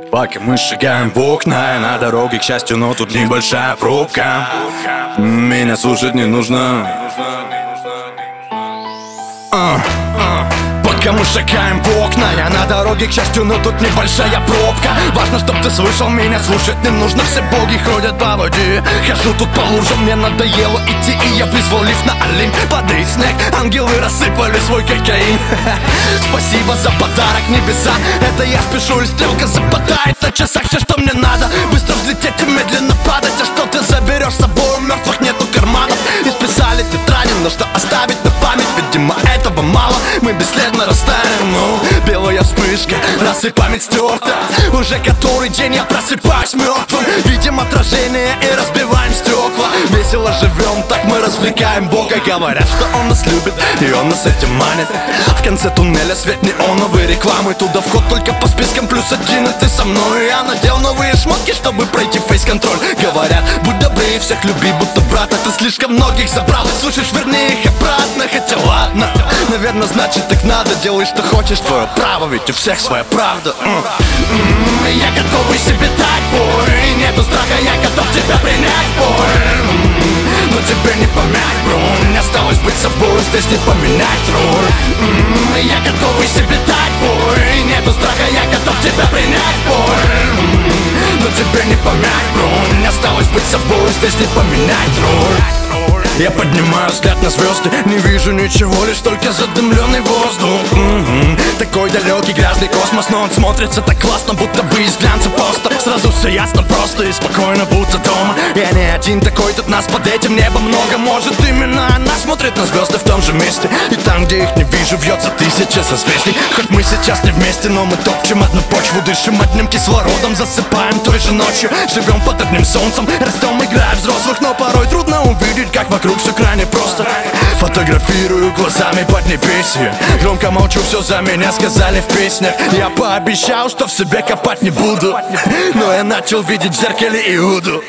Пока мы шагаем в окна на дороге, к счастью, но тут небольшая пробка. Меня слушать не нужно. Пока мы шагаем в окна, я на дороге, к счастью, но тут небольшая пробка. Важно, чтоб ты слышал, меня слушать не нужно. Все боги ходят по воде, хожу тут по лужам, мне надоело идти, и я вызвал лифт на Олимп. Воды и снег, ангелы рассыпали свой кокаин. Спасибо за подарок, небеса. Это я спешу, и стрелка западает на часах. Все, что мне надо, быстро взлететь и медленно падать. А что ты заберешь с собой, у мертвых нету карманов. И списали тетради, но что оставить на память? Видимо, этого мало, мы бесследно растаем. Белая вспышка, раз и память стерта. Уже который день я просыпаюсь мертвым. Видим отражение и разбиваем стекла. Весело живем, так мы развлекаем Бога. Говорят, что Он нас любит, и Он нас этим манит. В конце туннеля свет неоновой рекламы. Туда вход только по спискам +1, и ты со мной. Я надел новые шмотки, чтобы пройти фейс-контроль. Говорят, будь добрее, всех люби, будто брат. А ты слишком многих забрал, слушаешь, верни их обратно. Хотя ладно, наверное, значит так надо. Делай, что хочешь, твое право, ведь у всех своя правда. Я готов и себе дать бой. Нету страха, я готов тебя принять, бой. Но тебе не помять, бро. Не осталось быть собой, здесь не поменять роль. Я готов и себе дать бой. Нету страха, я готов тебя принять, бой. Но тебе не помять, бро. Не осталось быть собой, здесь не поменять роль. Я поднимаю взгляд на звезды, не вижу ничего, лишь только задымленный воздух. Такой далекий грязный космос, но он смотрится так классно, будто бы из глянца поста. Сразу все ясно просто и спокойно, будто дома. Я не один такой, тут нас под этим небом много. Может, именно она смотрит на звезды в том же месте. И там, где их не вижу, вьется тысяча созвездий. Хоть мы сейчас не вместе, но мы топчем одну почву. Дышим одним кислородом, засыпаем той же ночью. Живем под одним солнцем, растем, играя взрослых. Но порой трудно увидеть, как вокруг все крайне просто. Фотографирую глазами Поднебесье. Громко молчу, все за меня сказали в песнях. Я пообещал, что в себе копать не буду, но я начал видеть в зеркале Иуду.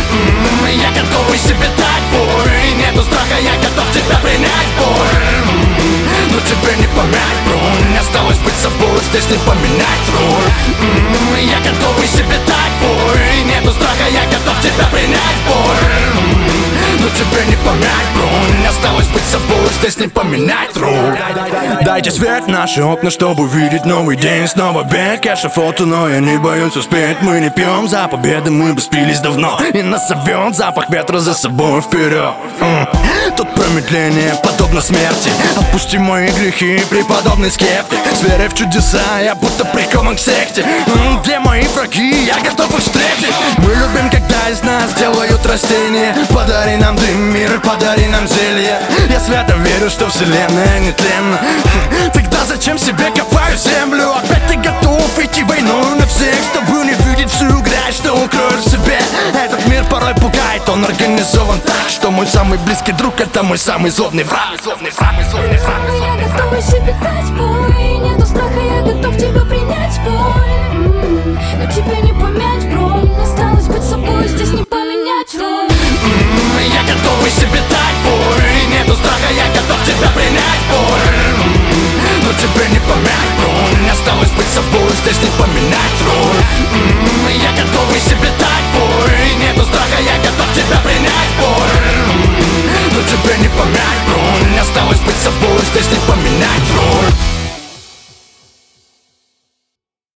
Я готов и себе дать бой. Нету страха, я готов тебя принять, бой. Но тебе не помять, бро. Не осталось быть собой, здесь не поменять роль. Я готов и себе дать бой. Нету страха, я готов тебя принять, бой. Но тебе не помять, бро. Не осталось быть собой, здесь не поменять роль. Дайте свет в наши окна, чтобы увидеть новый день. Снова бег, эшафоту, но я не боюсь успеть. Мы не пьем за победы, мы бы спились давно. И нас зовет запах ветра за собой вперед. Тут промедление подобно смерти. Отпусти мои грехи, преподобный скептик. С верой в чудеса, я будто прикован к секте. Где мои враги, я готов их встретить. Мы любим, когда из нас делают растения. Подари нам дым, мир, подари нам зелье. Я свято верю, что вселенная нетленна. Тогда зачем себе копаю землю? Опять ты готов идти войной на всех, чтобы не видеть всю грязь, что укроешь в себе. Этот мир порой пугает, он организован так, что мой самый близкий друг — это мой самый злобный враг. Я готова себе дать бой. Нету страха, я готов тебя принять, бой. Но тебя не помять, бро. Не осталось быть собой, здесь не поменять роль. Я готов и себе дать бой. Нету страха, я готов тебя принять, бой. Но тебе не помять, бро. Не осталось быть собой, здесь не поменять роль. Я готов и себе дать бой. Нету страха, я готов тебя принять, бой. Но тебе не помять, бро. Не осталось быть собой, здесь не поменять роль.